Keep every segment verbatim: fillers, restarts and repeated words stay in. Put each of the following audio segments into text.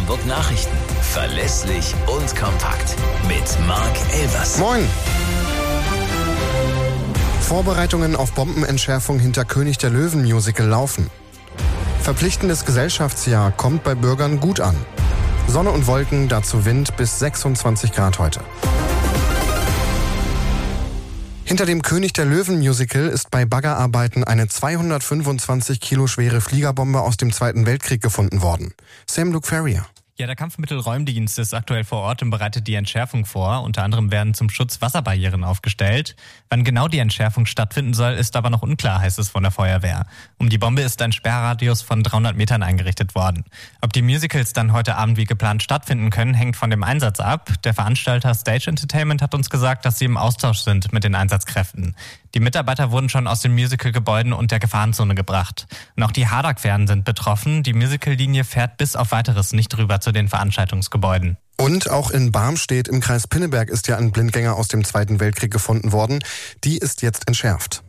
Hamburg Nachrichten. Verlässlich und kompakt. Mit Marc Elvers. Moin! Vorbereitungen auf Bombenentschärfung hinter König der Löwen Musical laufen. Verpflichtendes Gesellschaftsjahr kommt bei Bürgern gut an. Sonne und Wolken, dazu Wind bis sechsundzwanzig Grad heute. Hinter dem König der Löwen Musical ist bei Baggerarbeiten eine zweihundertfünfundzwanzig Kilo schwere Fliegerbombe aus dem Zweiten Weltkrieg gefunden worden. Sam Luke Ferrier. Ja, der Kampfmittelräumdienst ist aktuell vor Ort und bereitet die Entschärfung vor. Unter anderem werden zum Schutz Wasserbarrieren aufgestellt. Wann genau die Entschärfung stattfinden soll, ist aber noch unklar, heißt es von der Feuerwehr. Um die Bombe ist ein Sperrradius von dreihundert Metern eingerichtet worden. Ob die Musicals dann heute Abend wie geplant stattfinden können, hängt von dem Einsatz ab. Der Veranstalter Stage Entertainment hat uns gesagt, dass sie im Austausch sind mit den Einsatzkräften. Die Mitarbeiter wurden schon aus den Musical-Gebäuden und der Gefahrenzone gebracht. Und auch die Hardach-Fähren sind betroffen. Die Musical-Linie fährt bis auf Weiteres nicht rüber zu den Veranstaltungsgebäuden. Und auch in Barmstedt im Kreis Pinneberg ist ja ein Blindgänger aus dem Zweiten Weltkrieg gefunden worden. Die ist jetzt entschärft.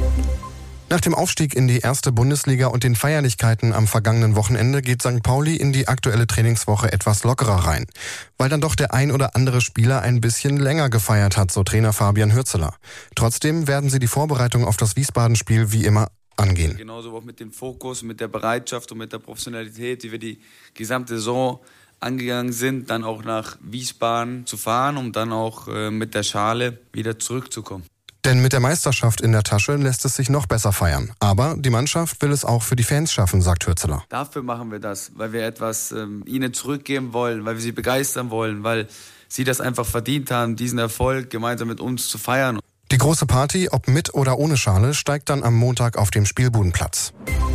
Nach dem Aufstieg in die erste Bundesliga und den Feierlichkeiten am vergangenen Wochenende geht Sankt Pauli in die aktuelle Trainingswoche etwas lockerer rein. Weil dann doch der ein oder andere Spieler ein bisschen länger gefeiert hat, so Trainer Fabian Hürzeler. Trotzdem werden sie die Vorbereitung auf das Wiesbaden-Spiel wie immer angehen. Genauso auch mit dem Fokus, mit der Bereitschaft und mit der Professionalität, wie wir die gesamte Saison angegangen sind, dann auch nach Wiesbaden zu fahren, um dann auch äh, mit der Schale wieder zurückzukommen. Denn mit der Meisterschaft in der Tasche lässt es sich noch besser feiern. Aber die Mannschaft will es auch für die Fans schaffen, sagt Hürzeler. Dafür machen wir das, weil wir etwas ähm, ihnen zurückgeben wollen, weil wir sie begeistern wollen, weil sie das einfach verdient haben, diesen Erfolg gemeinsam mit uns zu feiern. Die große Party, ob mit oder ohne Schale, steigt dann am Montag auf dem Spielbudenplatz.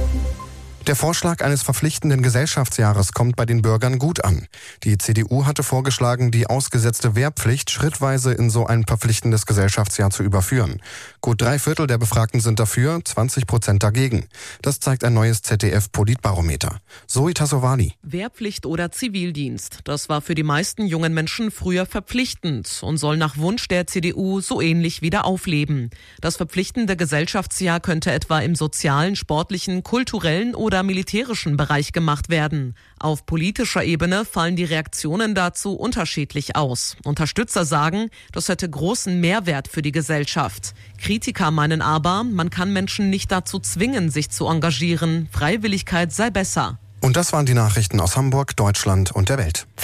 Der Vorschlag eines verpflichtenden Gesellschaftsjahres kommt bei den Bürgern gut an. Die C D U hatte vorgeschlagen, die ausgesetzte Wehrpflicht schrittweise in so ein verpflichtendes Gesellschaftsjahr zu überführen. Gut drei Viertel der Befragten sind dafür, zwanzig Prozent dagegen. Das zeigt ein neues Z D F-Politbarometer. Zoe Tassovali. Wehrpflicht oder Zivildienst, das war für die meisten jungen Menschen früher verpflichtend und soll nach Wunsch der C D U so ähnlich wieder aufleben. Das verpflichtende Gesellschaftsjahr könnte etwa im sozialen, sportlichen, kulturellen oder militärischen Bereich gemacht werden. Auf politischer Ebene fallen die Reaktionen dazu unterschiedlich aus. Unterstützer sagen, das hätte großen Mehrwert für die Gesellschaft. Kritiker meinen aber, man kann Menschen nicht dazu zwingen, sich zu engagieren. Freiwilligkeit sei besser. Und das waren die Nachrichten aus Hamburg, Deutschland und der Welt.